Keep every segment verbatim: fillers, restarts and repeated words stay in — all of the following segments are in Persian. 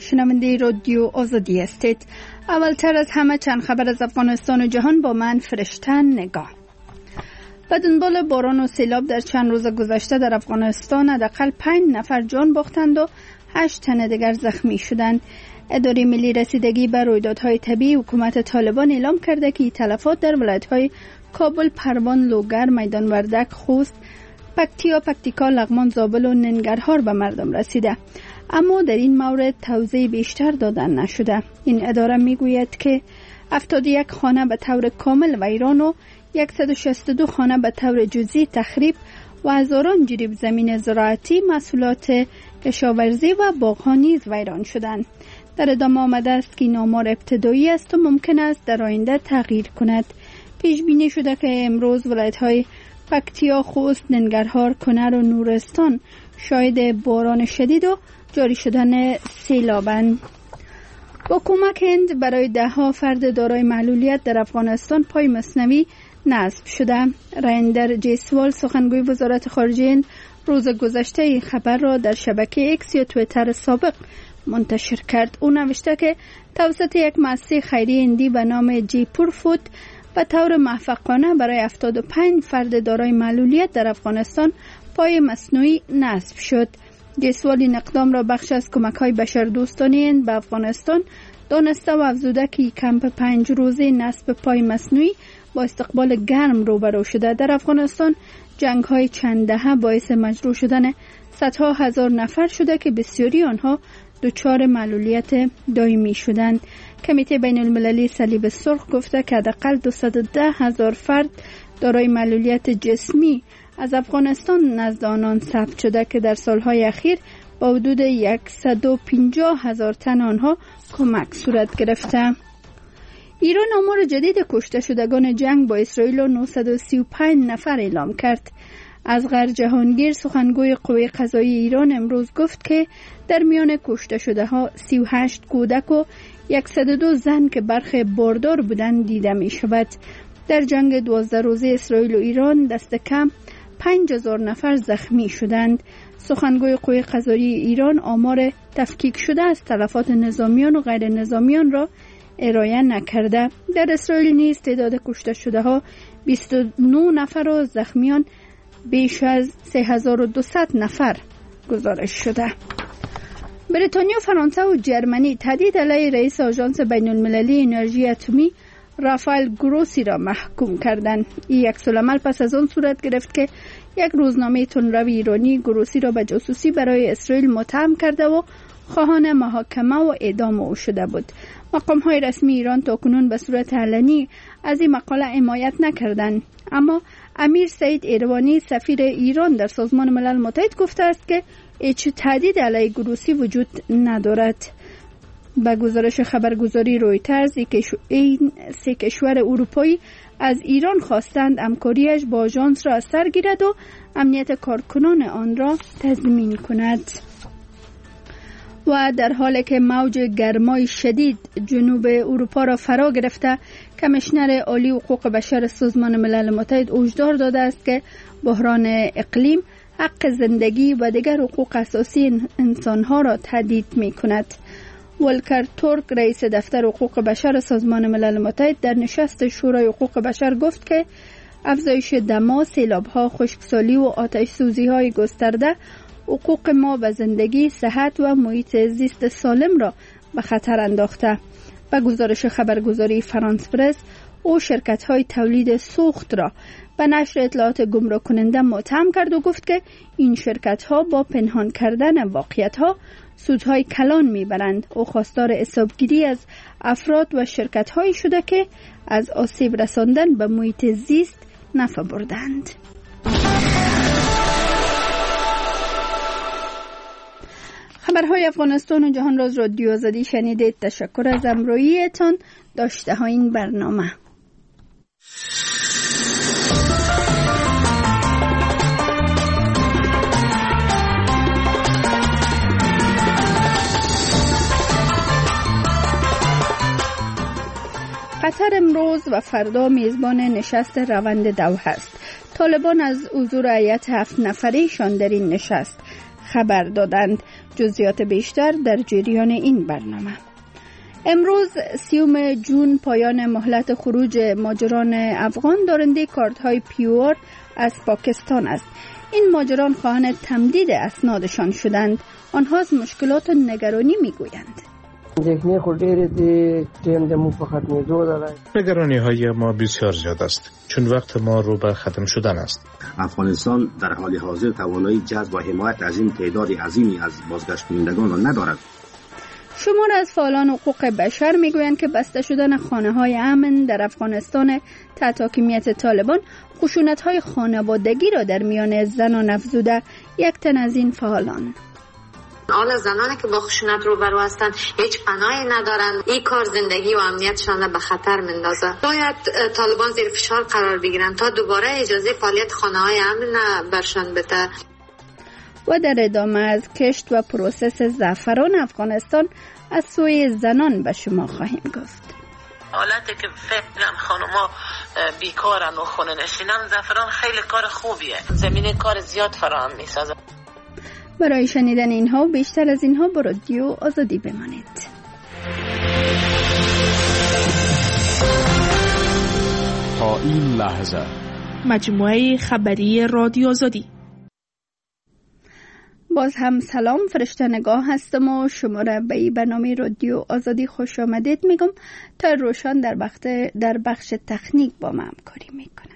شنونده رادیو آزادی هستید. اولتر از همه چند خبر از افغانستان و جهان با من فرشتن نگاه. به دنبال باران و سیلاب در چند روز گذشته در افغانستان حداقل پنج نفر جان باختند و هشت تن دیگر زخمی شدند. اداره ملی رسیدگی به رویدادهای طبیعی حکومت طالبان اعلام کرده که تلفات در ولایت‌های کابل، پروان، لوگر، میدان وردک، خوست، پکتیا، پکتیکا، لغمان، زابل و ننگرهار به مردم رسیده، اما در این مورد توضیح بیشتر دادن نشده. این اداره میگوید که هفتاد و یک خانه به طور کامل ویران و صد و شصت و دو خانه به طور جزئی تخریب و هزاران جریب زمین زراعتی، محصولات کشاورزی و باغ‌ها نیز ویران شدند. در ادامه آمده است که این آمار ابتدایی است و ممکن است در آینده تغییر کند. پیش بینی شده که امروز ولایت‌های پکتیا، خوست، ننگرهار، کنر و نورستان شاهد باران شدید و جاری شدن سیلابند. با کمک هند برای ده ها فرد دارای معلولیت در افغانستان پای مصنوعی نصب شده. رایندر جیسوال سخنگوی وزارت خارجه هند روز گذشته این خبر را در شبکه ایکس یا توییتر سابق منتشر کرد. او نوشته که توسط یک مؤسسه خیریه هندی به نام جیپور فود به طور موفقانه برای هفتاد و پنج فرد دارای معلولیت در افغانستان پای مصنوعی نصب شد. جیسوال این اقدام را بخش از کمک‌های بشردوستانه هند به افغانستان دانسته و افزوده که کمپ پنج روزه نصب پای مصنوعی با استقبال گرم روبرو شده. در افغانستان جنگ‌های چند دهه باعث مجروح شدن صدها هزار نفر شده که بسیاری آنها دچار معلولیت دائمی شدند. کمیته بین المللی صلیب سرخ گفته که حداقل دویست و ده هزار فرد دارای معلولیت جسمی از افغانستان نزد آنان ثبت شده که در سالهای اخیر با حدود صد و پنجاه هزار تن آنها کمک صورت گرفته. ایران آمار جدید کشته شدگان جنگ با اسرائیل و نهصد و سی و پنج نفر اعلام کرد. اصغر جهانگیر سخنگوی قوه قضاییه ایران امروز گفت که در میان کشته شده ها سی و هشت کودک و صد و دو زن که برخی باردار بودند دیده می شود. در جنگ دوازده روزه اسرائیل و ایران دست کم پنج هزار نفر زخمی شدند. سخنگوی قوه قضاییه ایران آمار تفکیک شده از تلفات نظامیان و غیر نظامیان را ارائه نکرده. در اسرائیل نیز تعداد کشته شده ها بیست و نه نفر و زخمیان بیش از سه هزار و دویست نفر گزارش شده. بریتانیا، فرانسه و جرمنی تهدید علیه رئیس آژانس بین المللی انرژی اتمی رافائل گروسی را محکوم کردند. این عکس‌العمل پس از آن صورت گرفت که یک روزنامه تندرو ایرانی گروسی را به جاسوسی برای اسرائیل متهم کرده و خواهان محاکمه و اعدام او شده بود. مقام‌های رسمی ایران تاکنون به صورت علنی از این مقاله حمایت نکردند، اما امیر سعید ایروانی سفیر ایران در سازمان ملل متحد گفته است که هیچ تهدید علیه گروسی وجود ندارد. به گزارش خبرگزاری رویترز، این سه کشور اروپایی از ایران خواستند همکاریش با آژانس را از سر گیرد و امنیت کارکنان آن را تضمین کند. و در حالی که موج گرمای شدید جنوب اروپا را فرا گرفته، کمیشنر عالی حقوق بشر سازمان ملل متحد هشدار داده است که بحران اقلیم حق زندگی و دیگر حقوق اساسی انسانها را تهدید می کند. ولکر تورک، رئیس دفتر حقوق بشر سازمان ملل متحد، در نشست شورای حقوق بشر گفت که افزایش دما، سیلاب‌ها، خشکسالی و آتش سوزی‌های گسترده حقوق ما به زندگی، صحت و محیط زیست سالم را به خطر انداخته. به گزارش خبرگزاری فرانس پرس، او شرکت‌های تولید سوخت را به نشر اطلاعات گمراه کننده متهم کرد و گفت که این شرکت‌ها با پنهان کردن واقعیت‌ها سودهای کلان می‌برند. او خواستار حسابگیری از افراد و شرکت‌هایی شده که از آسیب رساندن به محیط زیست نفع بردند. خبرهای افغانستان و جهان را از رادیو آزادی شنیدید. تشکر از همراهیتان. داشته ها این برنامه. قطر امروز و فردا میزبان نشست روند دوحه است. طالبان از حضور هیئت هفت نفره‌شان در این نشست خبر دادند. جزئیات بیشتر در جریان این برنامه. امروز سیوم جون پایان مهلت خروج مهاجران افغان دارنده کارت‌های پیور از پاکستان است. این مهاجران خواهان تمدید اسنادشان شدند. آنها از مشکلات و نگرانی میگویند. دیگه خود دیره دی تیم دمو فقط میدو داره. نگرانی های ما بسیار زیاد است چون وقت ما رو به ختم شدن است. افغانستان در حال حاضر توانایی جذب و حمایت از این تعداد عظیمی از بازگشت کنندگان را ندارد. شمار از فعالان حقوق بشر میگویند که بسته شدن خانه‌های امن در افغانستان تحت حاکمیت طالبان خشونت‌های خانوادگی را در میان زنان افزوده. یک تن از این فعالان: حالا زنانی که با خشونت روبرو هستند هیچ پناهی ندارند. این کار زندگی و امنیتشان را به خطر میندازه. باید طالبان زیر فشار قرار بگیرند تا دوباره اجازه فعالیت خانه‌های امن برشان بده. و در ادامه از کشت و پروسس زعفران افغانستان از سوی زنان به شما خواهیم گفت. حالتی که فعلا خانوما بیکارن و خونه نشینن، زعفران خیلی کار خوبیه، زمینه کار زیاد فراهم میسازه. برای شنیدن اینها و بیشتر از اینها با رادیو آزادی بمانید. تا این لحظه مجموعه خبری رادیو آزادی. باز هم سلام، فرشته نگاه هستم و شما را به این برنامه رادیو آزادی خوش آمدید میگم. تا روشن در بخش در بخش تکنیک با ما همکاری میکنه.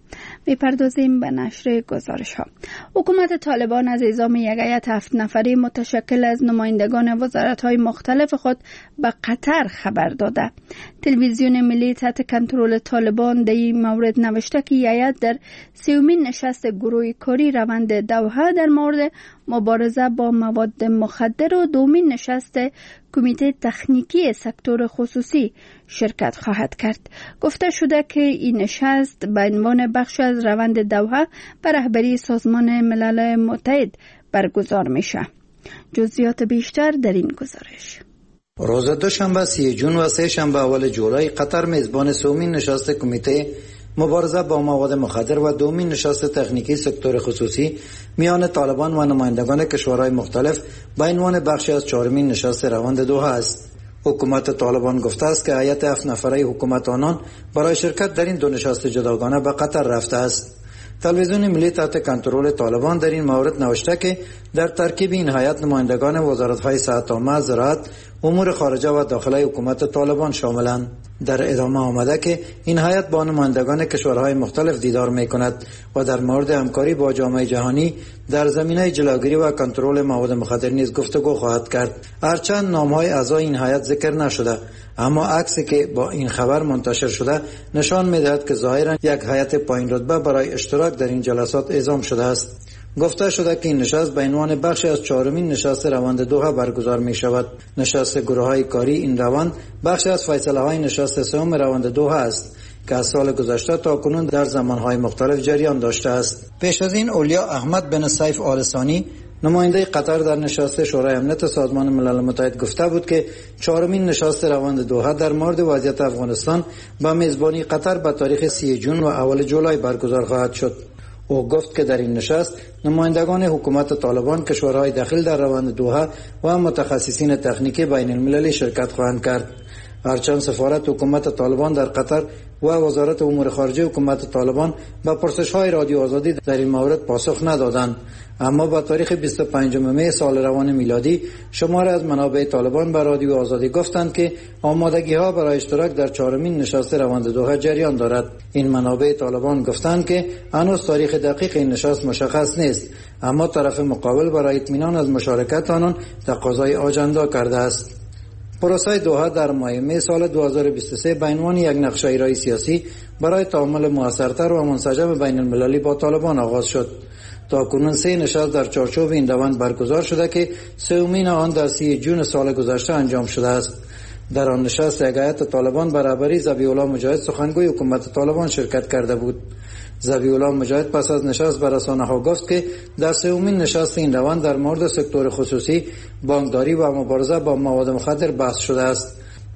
میپردازیم به نشر گزارش ها. حکومت طالبان از اعزام یک هیئت هفت نفری متشکل از نمایندگان وزارت های مختلف خود به قطر خبر داده. تلویزیون ملی تحت کنترل طالبان در این مورد نوشته که هیئت در سیومین نشست گروه کاری روند دوحه در مورد مبارزه با مواد مخدر و دومین نشست کمیته تکنیکی سکتور خصوصی شرکت خواهد کرد. گفته شده که این نشست به عنوان بخش از روند دوحه بر رهبری سازمان ملل متحد برگزار میشه. جزئیات بیشتر در این گزارش. روز دوشنبه سی جون و سه شنبه اول جولای قطر میزبان سومین نشست کمیته مبارزه با مواد مخدر و دومین نشست تکنیکی سکتور خصوصی میان طالبان و نمایندگان کشورهای مختلف به عنوان بخشی از چهارمین نشست روند دوحه است. حکومت طالبان گفته است که هیئت هفت نفره حکومت آنان برای شرکت در این دو نشست جداگانه به قطر رفته است. تلویزیون ملی تحت کنترل طالبان در این مورد نوشته که در ترکیب این هیئت نمایندگان وزارت‌های صحت عامه، زراعت، امور خارجه و داخلی حکومت طالبان شاملند. در ادامه آمده که این هیئت با نمایندگان کشورهای مختلف دیدار می‌کند و در مورد همکاری با جامعه جهانی در زمینه جلوگیری و کنترل مواد مخدر نیز گفتگو خواهد کرد. هرچند نام‌های اعضای این هیئت ذکر نشده، اما عکسی که با این خبر منتشر شده نشان می‌دهد که ظاهراً یک هیئت پایین رتبه برای اشتراک در این جلسات اعزام شده است. گفته شده که این نشست به عنوان بخشی از چهارمین نشست روند دوحه برگزار می شود. نشست گروه‌های کاری این روند بخشی از فیصله‌های نشست سوم روند دوحه است که از سال گذشته تا کنون در زمانهای مختلف جریان داشته است. پیش از این اولیا احمد بن سیف آل ثانی نماینده قطر در نشست شورای امنیت سازمان ملل متحد گفته بود که چهارمین نشست روند دوحه در مورد وضعیت افغانستان با میزبانی قطر به تاریخ سی جون و اول جولای برگزار خواهد شد. او گفت که در این نشست نمایندگان حکومت طالبان، کشورهای داخل در روند دوحه و متخصصین تکنیکی بین المللی شرکت خواهند کرد. هرچند سفارت حکومت طالبان در قطر و وزارت امور خارجه حکومت طالبان به پرسش‌های رادیو آزادی در این مورد پاسخ ندادند، اما با تاریخ بیست و پنجم می سال روان میلادی شماری از منابع طالبان به رادیو آزادی گفتند که آمادگی‌ها برای اشتراک در چهارمین نشست روند دوحه جریان دارد. این منابع طالبان گفتند که هنوز تاریخ دقیق این نشست مشخص نیست، اما طرف مقابل برای اطمینان از مشارکت آنان تقاضای آجندا کرده است. پروسه دوحه در ماه می سال دو هزار و بیست و سه به عنوان یک نقشه ایرای سیاسی برای تعامل موثرتر و منسجم بین المللی با طالبان آغاز شد. تا کنون سه نشست در چارچوب این روند برگزار شده که سومین آن در سی جون سال گذشته انجام شده است. در آن نشست یک هیئت طالبان به رهبری ذبیح الله مجاهد سخنگوی حکومت طالبان شرکت کرده بود. ذبیح الله مجاهد پس از نشست به رسانه‌ها گفت که در سومین نشست این روند در مورد سکتور خصوصی، بانکداری و مبارزه با مواد مخدر بحث شده است.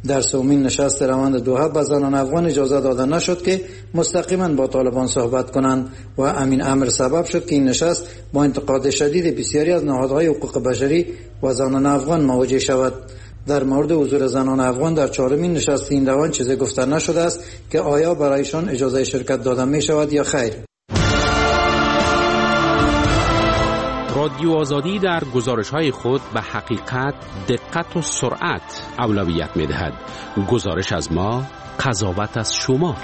در سومین نشست روند دوحه به زنان افغان اجازه داده نشد که مستقیما با طالبان صحبت کنند و همین امر سبب شد که این نشست با انتقاد شدید بسیاری از نهادهای حقوق بشری و زنان افغان مواجه شود. در مورد حضور زنان افغان در چهارمین نشست این روند چیزی گفته نشده است که آیا برایشان اجازه شرکت داده می شود یا خیر. رادیو آزادی در گزارش‌های خود به حقیقت، دقت و سرعت اولویت می‌دهد. گزارش از ما، قضاوت از شما.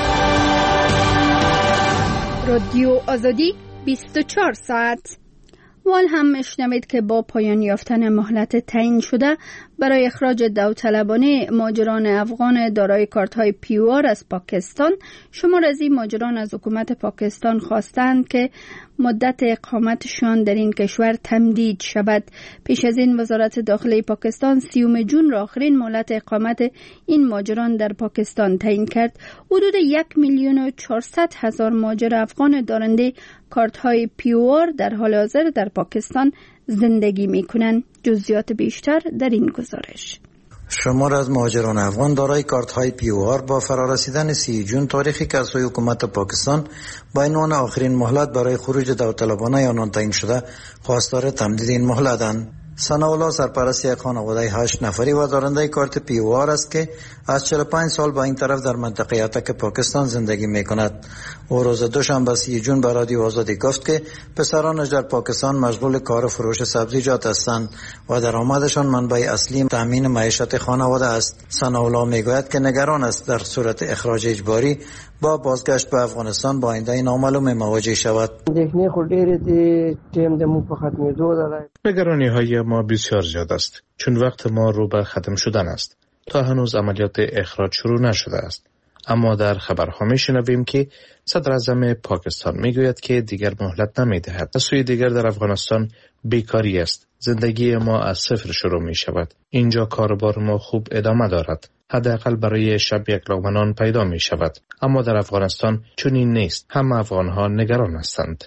رادیو آزادی بیست و چهار ساعت. وال هم میشنوید که با پایان یافتن مهلت تعیین شده برای اخراج داوطلبانه مهاجران افغان دارای کارت‌های پی او آر از پاکستان، شمار از این مهاجران از حکومت پاکستان خواستند که مدت اقامتشان در این کشور تمدید شود. پیش از این وزارت داخلی پاکستان سیوم جون را آخرین مهلت اقامت این مهاجران در پاکستان تعیین کرد. حدود یک میلیون و چهارصد هزار مهاجر افغان دارنده کارت‌های پی او آر در حال حاضر در پاکستان زندگی می‌کنند. جزئیات بیشتر در این گزارش. شمار از مهاجران افغان دارای کارت‌های پی او آر با فرارسیدن سی جون تاریخی که از سوی حکومت پاکستان با عنوان آخرین مهلت برای خروج داوطلبانه آنان تعیین شده خواستار تمدید این مهلتند. ثناءالله سرپرست یک خانواده هشت نفری و دارنده کارت پی او آر است که از چهل و پنج سال با این طرف در منطقه اتک پاکستان زندگی می کند. او روز دوشنبه سی جون به رادیو آزادی گفت که پسرانش در پاکستان مشغول کار فروش سبزیجات هستند و درآمدشان منبع اصلی تامین معیشت خانواده است. ثناءالله می گوید که نگران است در صورت اخراج اجباری با بازگشت به افغانستان با آینده نامعلوم مواجه شود. نگرانی های ما بسیار زیاد است، چون وقت ما رو به ختم شدن است. تا هنوز عملیات اخراج شروع نشده است. اما در خبرها میشنویم که صدر اعظم پاکستان میگوید که دیگر مهلت نمیدهد. از سوی دیگر در افغانستان بیکاری است. زندگی ما از صفر شروع می شود. اینجا کاربار ما خوب ادامه دارد. حداقل برای شب یک لقمه نان پیدا می شود. اما در افغانستان چنین نیست. همه افغان ها نگران هستند.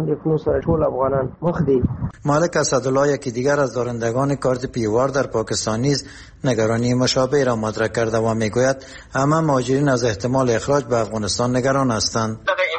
مالک اسدالله یکی دیگر از دارندگان کارت پی او آر در پاکستان نیز نگرانی مشابه را مطرح کرده و میگوید همه مهاجرین از احتمال اخراج به افغانستان نگران هستند.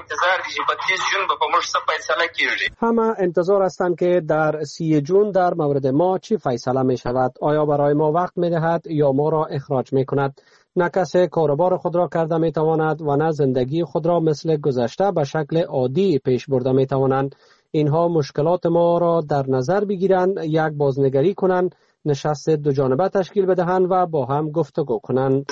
همه انتظار هستند که در سی جون در مورد ما چی فیصله می شود. آیا برای ما وقت می دهد یا ما را اخراج می کند؟ نه کسی کاروبار خود را کرده می تواند و نه زندگی خود را مثل گذشته به شکل عادی پیش برده می توانند. اینها مشکلات ما را در نظر بگیرند، یک بازنگری کنند، نشست دو جانبه تشکیل بدهند و با هم گفتگو کنند.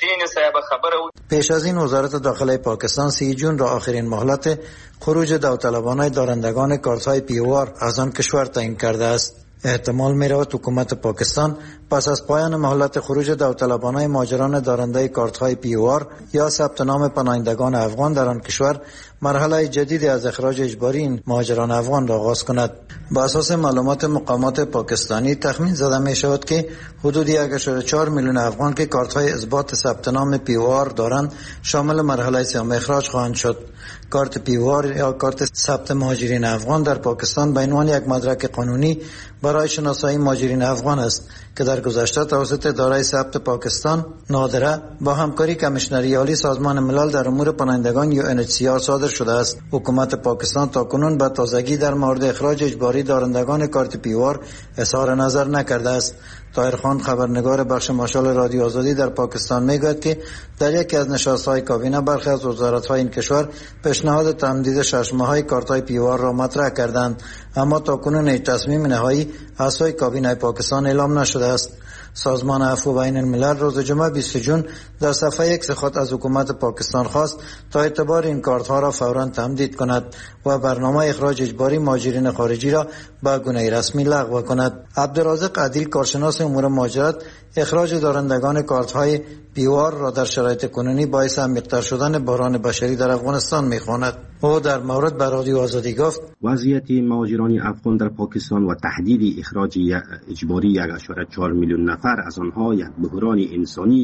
پیش از این وزارت داخلی پاکستان سی جون را آخرین مهلت خروج داوطلبانه دارندگان کارت‌های پی او آر از آن کشور تعیین کرده است. احتمال می‌رود حکومت پاکستان پس از پایان مهلت خروج داوطلبانه مهاجران دارنده کارت‌های پی او آر یا ثبت نام پناهندگان افغان در آن کشور مرحله جدیدی از اخراج اجباری این مهاجران افغان را آغاز کند. با اساس معلومات مقامات پاکستانی تخمین زده می شود که حدود یک ممیز چهار میلیون افغان که کارت‌های اثبات ثبت نام پی او آر دارند شامل مرحله سوم اخراج خواهند شد. کارت پی او آر یا کارت ثبت مهاجرین افغان در پاکستان به عنوان یک مدرک قانونی برای شناسایی مهاجرین افغان است که در گذشته توسط اداره ثبت پاکستان نادره با همکاری کمیشنری عالی سازمان ملل در امور پناهندگان یو ان اچ سی آر صادر شده است. حکومت پاکستان تاکنون به تازگی در مورد اخراج اجباری دارندگان کارت پی او آر اظهار نظر نکرده است. طاهر خان خبرنگار بخش ماشال رادیو آزادی در پاکستان میگوید که در یکی از نشست‌های کابینه برخی از وزارت‌های این کشور پیشنهاد تمدید شش ماهه کارت‌های پی او آر را مطرح کردند، اما تاکنون هیچ تصمیم نهایی از سوی کابینه پاکستان اعلام نشده است. سازمان عفو بین الملل روز جمعه بیست جون در صفحه ایکس خود از حکومت پاکستان خواست تا اعتبار این کارت‌ها را فوراً تمدید کند و برنامه اخراج اجباری مهاجرین خارجی را به گونه رسمی لغو کند. عبدالرازق عدیل کارشناس امور مهاجرت اخراج دارندگان کارت‌های پی او آر را در شرایط کنونی باعث عمیق‌تر شدن بحران بشری در افغانستان می‌خواند. او در مورد به رادیو آزادی گفت وضعیت مهاجران افغان در پاکستان و تهدید اخراج اجباری یک ممیز چهار میلیون نفر از آنها یک بحران انسانی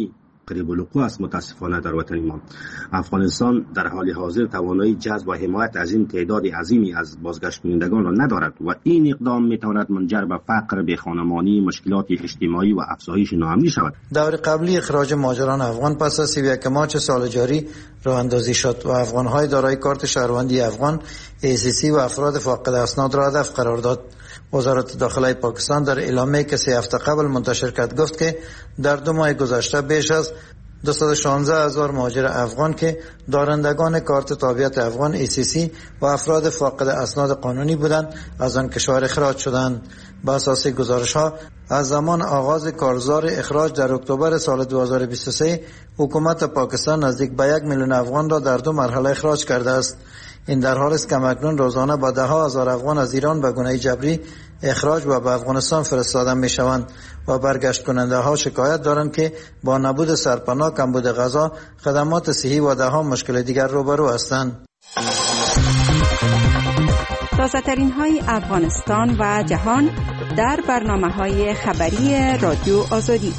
قریب الوقوع است. متاسفانه در وطن ما افغانستان در حال حاضر توانایی جذب و حمایت از این تعداد عظیمی از بازگشت کنندگان را ندارد و این اقدام میتواند منجر به فقر، بیخانمانی، مشکلات اجتماعی و افزایش ناامنی شود. دور قبلی اخراج مهاجران افغان پس از سی و یک مارچ سال جاری راه اندازی شد و افغان‌های دارای کارت شهروندی افغان ای سی سی و افراد فاقد اسناد را هدف قرار داد. وزارت داخله پاکستان در اعلامیه‌ای که سه هفته قبل منتشر کرد گفت که در دو ماه گذشته بیش از دویست و شانزده هزار مهاجر افغان که دارندگان کارت تابعیت افغان ای سی سی و افراد فاقد اسناد قانونی بودند از آن کشور اخراج شدند. با اساس گزارش‌ها از زمان آغاز کارزار اخراج در اکتبر سال دو هزار و بیست و سه حکومت پاکستان نزدیک به یک میلیون افغان را در دو مرحله اخراج کرده است. این در حالی است که اکنون روزانه با ده ها هزار افغان از ایران به گونه جبری اخراج و به افغانستان فرستاده می شوند و برگشت کننده ها شکایت دارند که با نبود سرپناه، کمبود غذا، خدمات صحی و ده ها مشکل دیگر روبرو هستند. تازه ترین های افغانستان و جهان در برنامه های خبری رادیو آزادی.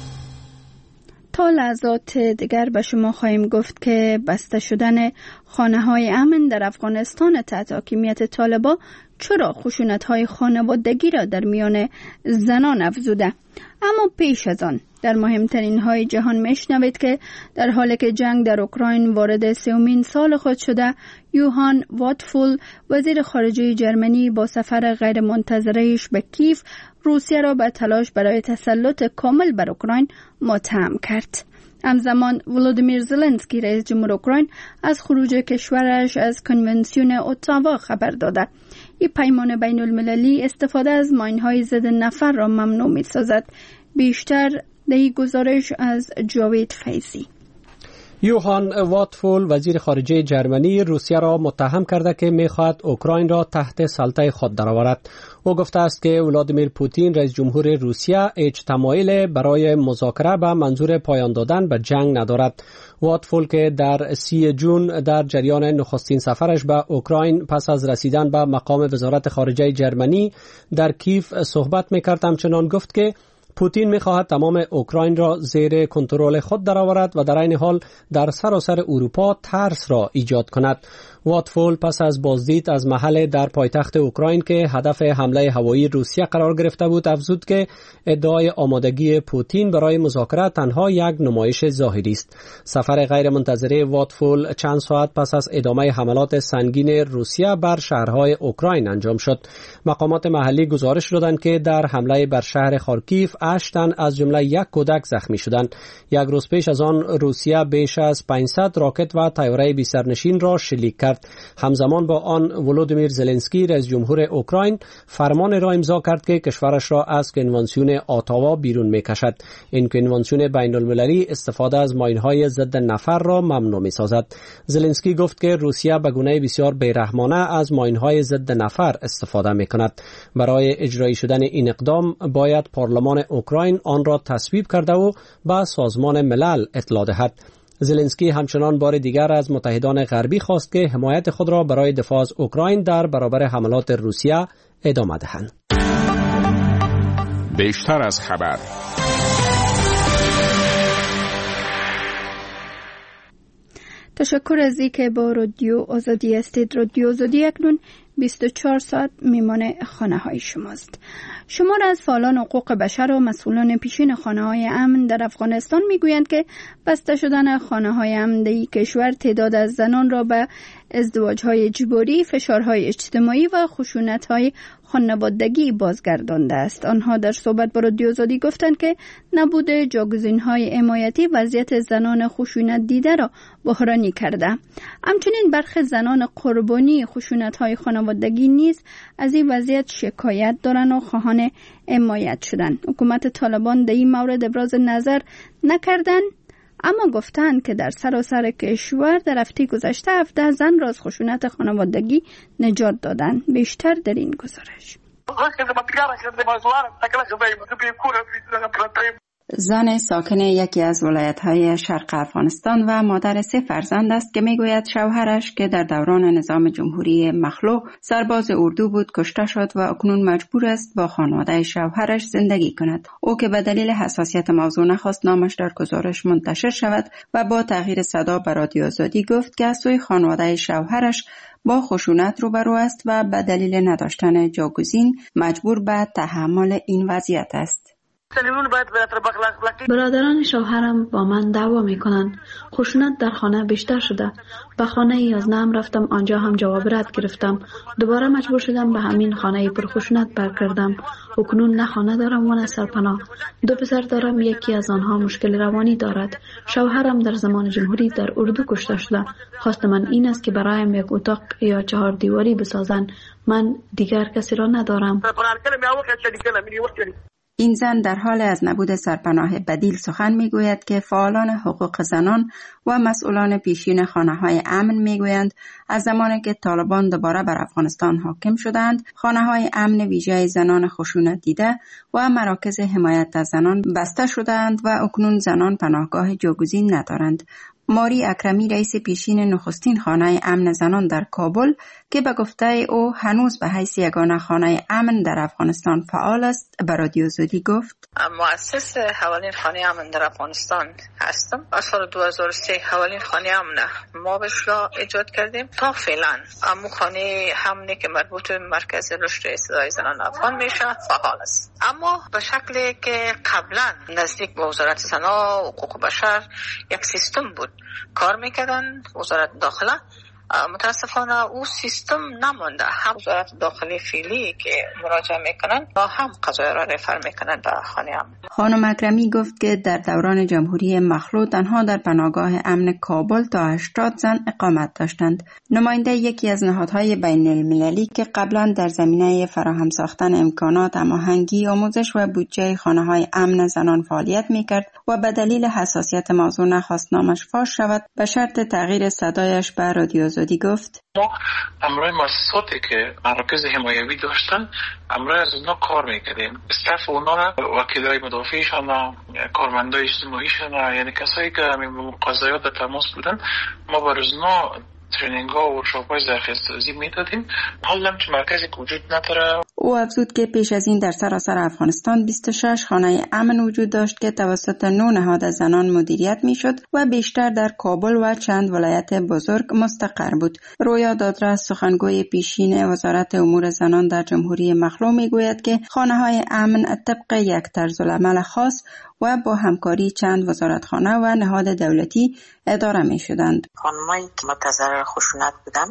تا لحظات دیگر به شما خواهیم گفت که بسته شدن خانه‌های امن در افغانستان تحت حاکمیت طالبان چرا خشونت‌های خانوادگی را در میان زنان افزوده. اما پیش از آن در مهمترین های جهان میشنوید که در حالی که جنگ در اوکراین وارد سومین سال خود شده، یوهان واتفول وزیر خارجه جرمنی با سفر غیر منتظره‌اش به کیف روسیه را به تلاش برای تسلط کامل بر اوکراین متهم کرد. همزمان ولودیمیر زلنسکی رئیس جمهور اوکراین از خروج کشورش از کنونسیون اتاوا خبر داده. این پیمان بین المللی استفاده از ماین‌های ضد نفر را ممنوع می‌سازد. بیشتر در این گزارش از جاوید فیضی. یوهان واتفول وزیر خارجه جرمنی روسیه را متهم کرده که می‌خواهد اوکراین را تحت سلطه خود درآورد. او گفته است که ولادیمیر پوتین رئیس جمهور روسیه هیچ تمایل برای مذاکره به منظور پایان دادن به جنگ ندارد. واتفول که در سی جون در جریان نخستین سفرش به اوکراین پس از رسیدن به مقام وزارت خارجه جرمنی در کیف صحبت می‌کرد، همچنان گفت که پوتین می‌خواهد تمام اوکراین را زیر کنترل خود درآورد و در این حال در سراسر اروپا ترس را ایجاد کند. واتفول پس از بازدید از محل در پایتخت اوکراین که هدف حمله هوایی روسیه قرار گرفته بود افزود که ادعای آمادگی پوتین برای مذاکره تنها یک نمایش ظاهری است. سفر غیر منتظره واتفول چند ساعت پس از ادامه حملات سنگین روسیه بر شهرهای اوکراین انجام شد. مقامات محلی گزارش دادند که در حمله بر شهر خارکیف هشت تن از جمله یک کودک زخمی شدند. یک روز پیش از آن روسیه بیش از پانصد راکت و طیاره بی سرنشین را شلیک کرد. همزمان با آن ولودیمیر زلنسکی رئیس جمهور اوکراین فرمان را امضا کرد که کشورش را از کنوانسیون اتاوا بیرون می‌کشد. این کنوانسیون بین المللی استفاده از ماین‌های ضد نفر را ممنوع می‌سازد. زلنسکی گفت که روسیه به گونه بسیار بی‌رحمانه از ماین‌های ضد نفر استفاده می‌کند. برای اجرایی شدن این اقدام باید پارلمان اوکراین آن را تصویب کرده و به سازمان ملل اطلاع دهد. زلنسکی همچنان بار دیگر از متحدان غربی خواست که حمایت خود را برای دفاع از اوکراین در برابر حملات روسیه ادامه دهند. بیشتر از خبر. تشکر از اینکه با رادیو آزادی هستید. رادیو آزادی اکنون بیست و چهار ساعت میمانه خانه های شماست. شمار از فعالان حقوق بشر و مسئولان پیشین خانه های امن در افغانستان میگویند که بسته شدن خانه های امن در کشور تعداد از زنان را به ازدواج های اجباری، فشارهای اجتماعی و خشونت های خانوادگی بازگردانده است. آنها در صحبت با رادیو آزادی گفتند که نبود جاگزین های حمایتی وضعیت زنان خشونت دیده را بحرانی کرده. همچنین برخی زنان قربانی خشونت های خانوادگی نیز از این وضعیت شکایت دارند و خواهان حمایت شدند. حکومت طالبان در این مورد ابراز نظر نکردند، اما گفتند که در سراسر کشور در هفته گذشته هفده زن را از خشونت خانوادگی نجات دادند. بیشتر در این گزارش. زن ساکن یکی از ولایت‌های شرق افغانستان و مادر سه فرزند است که میگوید شوهرش که در دوران نظام جمهوری مخلوع سرباز اردو بود کشته شد و اکنون مجبور است با خانواده شوهرش زندگی کند. او که به دلیل حساسیت موضوع نخواست نامش در گزارش منتشر شود و با تغییر صدا به رادیو آزادی گفت که از سوی خانواده شوهرش با خشونت روبرو است و به دلیل نداشتن جاگزین مجبور به تحمل این وضعیت است. برادران شوهرم با من دعوا میکنند. خشونت در خانه بیشتر شده. به خانه یازدهم رفتم، آنجا هم جواب رد گرفتم. دوباره مجبور شدم به همین خانه پر خشونت برگردم. اکنون نه خانه دارم و نه سرپناه. دو پسر دارم، یکی از آنها مشکل روانی دارد. شوهرم در زمان جمهوری در اردو کشته شده. خواست من این است که برایم یک اتاق یا چهار دیواری بسازند. من دیگر کسی را ندارم. این زن در حال از نبود سرپناه بدیل سخن میگوید که فعالان حقوق زنان و مسئولان پیشین خانه‌های امن میگویند از زمانی که طالبان دوباره بر افغانستان حاکم شدند، خانه‌های امن ویژه زنان خشونت دیده و مراکز حمایت از زنان بسته شدند و اکنون زنان پناهگاه جاگزین ندارند. ماری اکرمی رئیس پیشین نخستین خانه امن زنان در کابل که به گفته او هنوز به حیث یگانه خانه امن در افغانستان فعال است به رادیو آزادی گفت: مؤسس اولین خانه امن در افغانستان هستم. از سال دو هزار و سه اولین خانه امن ما بهش را ایجاد کردیم تا فعلا اما خانه امنی که مربوط به مرکز رشد صدای زنان افغان میشه فعال است، اما به شکلی که قبلا نزدیک به وزارت زنان و حقوق بشر یک سیستم بود کار میکردن. وزارت داخله متاسفانه او سیستم نمانده. هم وزارت داخلی فعلی که مراجعه میکنن با هم قضایا را رفر میکنن به خانه امن. خانم اکرمی گفت که در دوران جمهوری مخلوع تنها در پناهگاه امن کابل تا هشتاد زن اقامت داشتند. نماینده یکی از نهادهای بین المللی که قبلا در زمینه فراهم ساختن امکانات هماهنگی آموزش و بودجه خانه‌های امن زنان فعالیت میکرد و به دلیل حساسیت موضوع نخواست نامش فاش شود، به شرط تغییر صدایش به رادیو آزادی گفت: ما امروی مؤسساتی که مراکز حمایوی داشتن امروی از اونا کار میکردیم. استاف اونا وکیلای مدافعشان، کارمندای اجتماعیشان، یعنی کسایی که همین قضایات در تماس بودن، ما بر اونا ترینینگ ها و ورکشاپ های زرخیزسازی میدادیم. حالا هم که مرکزی وجود نداره. او افزود که پیش از این در سراسر افغانستان بیست و شش خانه امن وجود داشت که توسط نو نهاد زنان مدیریت میشد و بیشتر در کابل و چند ولایت بزرگ مستقر بود. رویا دادرس سخنگوی پیشین وزارت امور زنان در جمهوری مخلوع میگوید که خانه های امن طبق یک طرزالعمل خاص و با همکاری چند وزارتخانه و نهاد دولتی اداره می شدند. خانمایی که متضرر خشونت بودن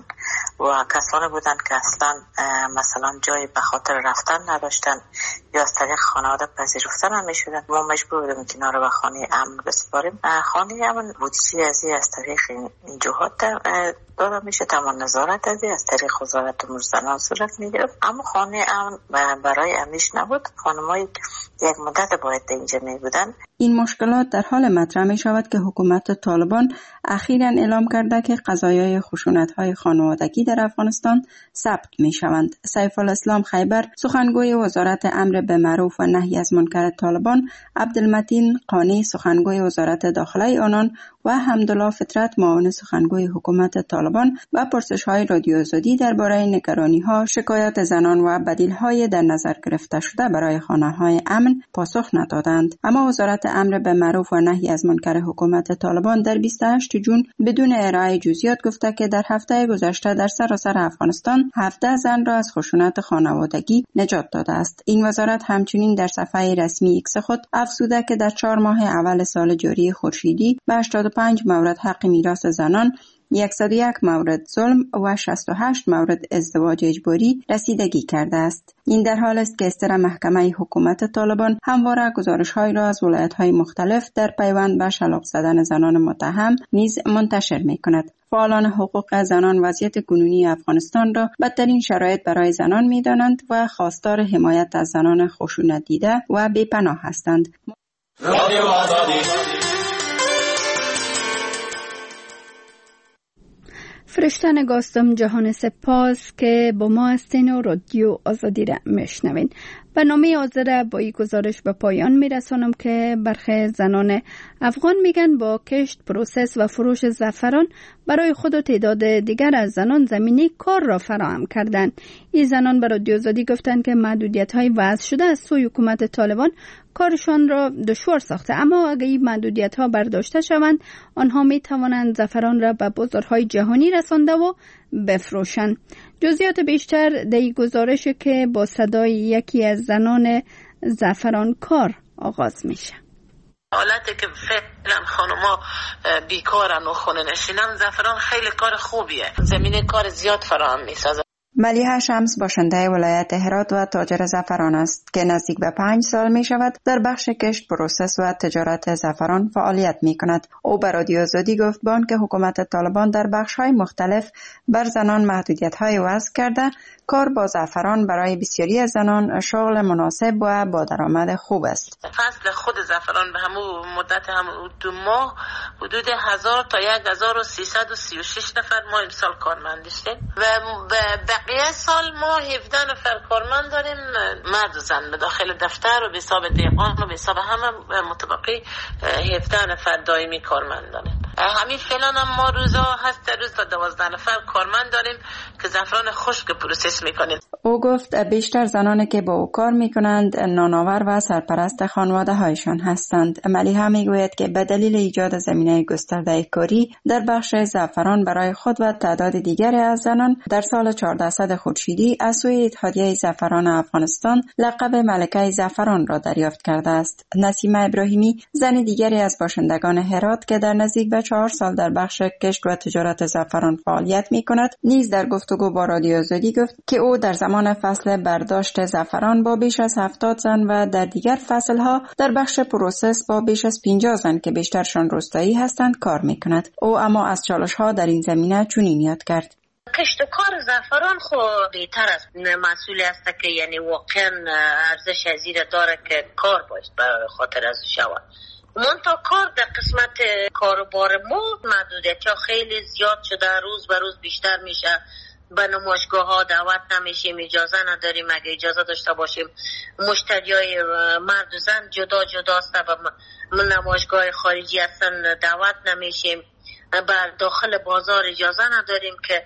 و کسانی بودند که اصلا مثلا جای به خاطر رفتن نداشتن یا از طریق خانواده پذیرفته نمی شدن، ما مجبور بودیم که اینا رو به خانه امن بسپاریم. خانه امن بودجه از از طریق این جهات داده میشه، تمام نظارت از از طریق وزارت امور زنان صورت میگیره. اما خانه امن برای امیش نبود. خانمایی که یک مدت باید اینجا می بودن. این مشکلات در حال مطرح می شود که حکومت طالبان اخیراً اعلام کرده که قضایای خشونت‌های خانوادگی در افغانستان ثبت می شوند. سیف الاسلام خیبر سخنگوی وزارت امر به معروف و نهی از منکر طالبان، عبدالمتین قانی سخنگوی وزارت داخله آنان و حمدالله فطرت معاون سخنگوی حکومت طالبان و پرسش‌های رادیو آزادی درباره نگرانی‌ها، شکایات زنان و بدیل‌های در نظر گرفته شده برای خانه‌های امن پاسخ ندادند. اما وزارت امر به معروف و نهی از منکر حکومت طالبان در بیست و هشت جون بدون ارائه جزئیات گفته که در هفته گذشته در سراسر افغانستان هفده زن را از خشونت خانوادگی نجات داده است. این وزارت همچنین در صفحه رسمی ایکس خود افزوده که در چهار ماه اول سال جاری خورشیدی به هشتاد و پنج مورد حق میراث زنان، صد و یک مورد ظلم و شصت و هشت مورد ازدواج اجباری رسیدگی کرده است. این در حال است که استر محکمه حکومت طالبان همواره گزارش‌های را از ولایت‌های مختلف در پیوند به شلاق زدن زنان متهم نیز منتشر می‌کند. فعالان حقوق زنان وضعیت کنونی افغانستان را بدترین شرایط برای زنان می‌دانند و خواستار حمایت از زنان خشونت دیده و بی‌پناه هستند. رادیو آزادی. فرشته نگاستم جهان سپاس که با ما هستین و رادیو آزادی را میشنوین. به نامه حاضر با این گزارش به پایان میرسانم که برخی زنان افغان میگن با کشت، پروسس و فروش زعفران برای خود و تعداد دیگر از زنان زمینه کار را فراهم کردند. این زنان به رادیو آزادی گفتند که محدودیت‌های وضع شده از سوی حکومت طالبان کارشان را دشوار ساخته، اما اگر این محدودیت‌ها برداشته شوند آنها می توانند زعفران را به بازارهای جهانی رسانده و بفروشند. جزئیات بیشتر در این گزارش که با صدای یکی از زنان زعفران کار آغاز میشه. حالتی که فعلا خانوما بیکارن و خونه نشینن، زعفران خیلی کار خوبیه، زمینه کار زیاد فراهم میسازه. ملیحه شمس باشنده ولایت هرات و تاجر زعفران است که نزدیک به پنج سال می شود در بخش کشت، پروسس و تجارت زعفران فعالیت می کند. او به رادیو آزادی گفت با آنکه حکومت طالبان در بخش های مختلف بر زنان محدودیت های وضع کرده، کار با زعفران برای بسیاری از زنان شغل مناسب و با درآمد خوب است. فصل خود زعفران به همون مدت هم دو ماه حدود هزار تا یک هزار و سیصد و سی و شش نفر ما امسال کارمند داشتیم و بقیه سال ما هفده نفر کارمند داریم، مرد و زن به داخل دفتر و به حساب دیقان و به حساب همه متبقی هفده نفر دائمی کارمند داریم. همین فعلا هم ما روزا هست روز تا دوازده نفر کارمند داریم که زعفران خشک پروسس میکنیم. او گفت بیشتر زنانی که با او کار میکنند نانآور و سرپرست خانواده هایشان هستند. ملیحه میگوید که به دلیل ایجاد زمینه گسترده کاری در بخش زعفران برای خود و تعداد دیگری از زنان، در سال چهاردهصد خورشیدی از سوی اتحادیه زعفران افغانستان لقب ملکه زعفران را دریافت کرده است. نسیمه ابراهیمی، زن دیگری از باشندگان هرات که در نزدیک به چهار سال در بخش کشت و تجارت زعفران فعالیت می کند، نیز در گفتگو با رادیو آزادی گفت که او در زمان فصل برداشت زعفران با بیش از هفتاد زن و در دیگر فصلها در بخش پروسس با بیش از پنجاه زن که بیشترشان روستایی هستند کار می کند. او اما از چالش ها در این زمینه چنین یاد کرد. کشت و کار زعفران خو بهتر از مسئولی است که یعنی واقعا ارزش ازیر داره که کار باید برای خاطر از شود. منتها کار در قسمت کاروبار ما محدودیت ها خیلی زیاد شده، روز به روز بیشتر میشه. به نمایشگاه ها دعوت نمیشیم، اجازه نداریم. اگه اجازه داشته باشیم مشتری های مرد و زن جدا جدا است و نمایشگاه خارجی هستن دعوت نمیشیم. بر داخل بازار اجازه نداریم که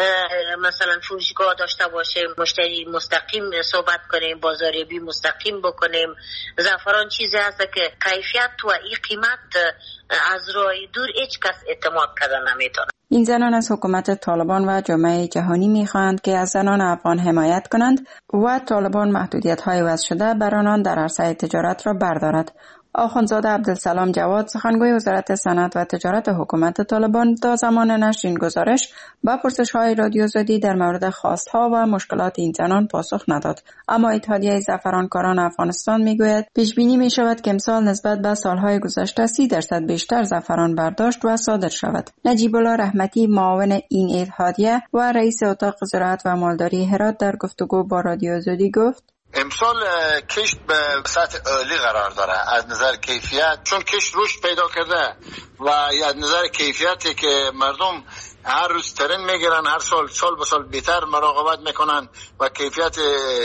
مثلا فروشگاه داشته باشیم، مشتری مستقیم صحبت کنیم، بازاریابی مستقیم بکنیم. زعفران چیزی هست که کیفیت و این قیمت از راه دور هیچ کس اعتماد کردن نمیتونه. این زنان از حکومت طالبان و جامعه جهانی میخواهند که از زنان افغان حمایت کنند و طالبان محدودیت‌های وضع شده بر آنان در عرصه تجارت را بردارد. آخوندزاده عبدالسلام جواد، سخنگوی وزارت صنعت و تجارت حکومت طالبان، تا زمان نشر این گزارش با پرسش‌های رادیو آزادی در مورد خواست‌ها و مشکلات این زنان پاسخ نداد. اما اتحادیه زعفرانکاران افغانستان میگوید پیش بینی می شود که امسال نسبت به سالهای گذشته سی درصد بیشتر زعفران برداشت و صادر شود. نجیب الله رحمتی، معاون این اتحادیه و رئیس اتاق زراعت و مالداری هرات، در گفتگو با رادیو آزادی گفت امسال کشت به سطح عالی قرار داره از نظر کیفیت، چون کشت رشد پیدا کرده و از نظر کیفیتی که مردم هر روز ترین میگیرن، هر سال سال به سال بهتر مراقبت میکنن و کیفیت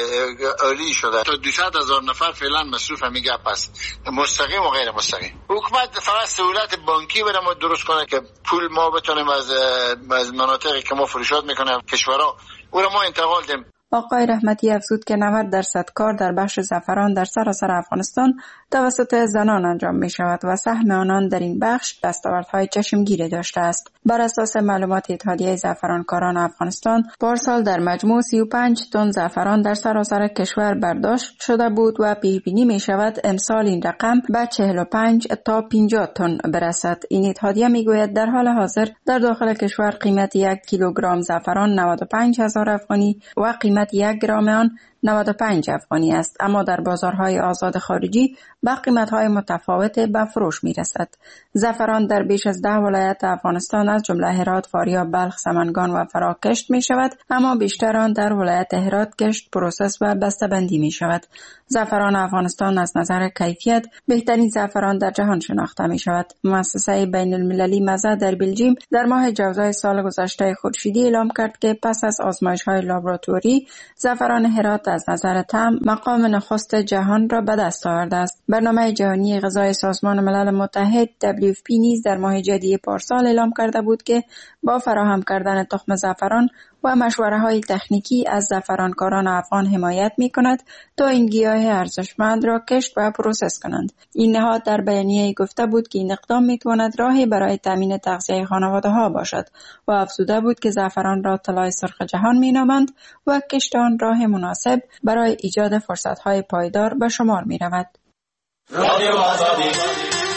عالی شده. تا دویست هزار نفر فعلا مصروف همین گپ است، مستقیم و غیر مستقیم. حکومت فقط سهولت بانکی برای ما درست کنه که پول ما بتونیم از از مناطقی که ما فروشات میکنیم کشورها او را ما انتقال دیم. آقای رحمتی افزود که نود درصد کار در بخش زعفران در سراسر افغانستان توسط زنان انجام می شود و سهم آنان در این بخش دستاوردهای چشمگیری داشته است. بر اساس معلومات اتحادیه زعفرانکاران افغانستان، پارسال در مجموع سی و پنج تن زعفران در سراسر کشور برداشت شده بود و پیش بینی می شود امسال این رقم به چهل و پنج تا پنجاه تن برسد. این اتحادیه می گوید در حال حاضر در داخل کشور قیمت یک کیلوگرم زعفران نود و پنج هزار افغانی و قیمت یک گرم آن نود و پنج افغانی است، اما در بازارهای آزاد خارجی با قیمت‌های متفاوت به فروش می‌رسد. زعفران در بیش از ده ولایت افغانستان از جمله هرات، فاریاب، بلخ، سمنگان و فرا کشت می‌شود، اما بیشتر آن در ولایت هرات کشت، پروسس و بسته‌بندی می‌شود. زعفران افغانستان از نظر کیفیت بهترین زعفران در جهان شناخته می‌شود. مؤسسه بین‌المللی مزه در بلژیم در ماه جوزای سال گذشته خورشیدی اعلام کرد که پس از آزمایش‌های لابراتوری زعفران هرات از نظر طعم مقام نخست جهان را به دست آورده است. برنامه جهانی غذای سازمان ملل متحد دبلیو اف پی نیز در ماه جدی پارسال اعلام کرده بود که با فراهم کردن تخم زعفران و مشوره‌های تکنیکی از زعفرانکاران افغان حمایت می‌کند تا این گیاه ارزشمند را کشت و پروسس کنند. این نهاد در بیانیه گفته بود که این اقدام می‌تواند راهی برای تامین تغذیه خانواده‌ها باشد و افزوده بود که زعفران را طلای سرخ جهان می‌نامند و کشت آن راه مناسب برای ایجاد فرصت‌های پایدار به شمار می‌رود. رادیو آزادی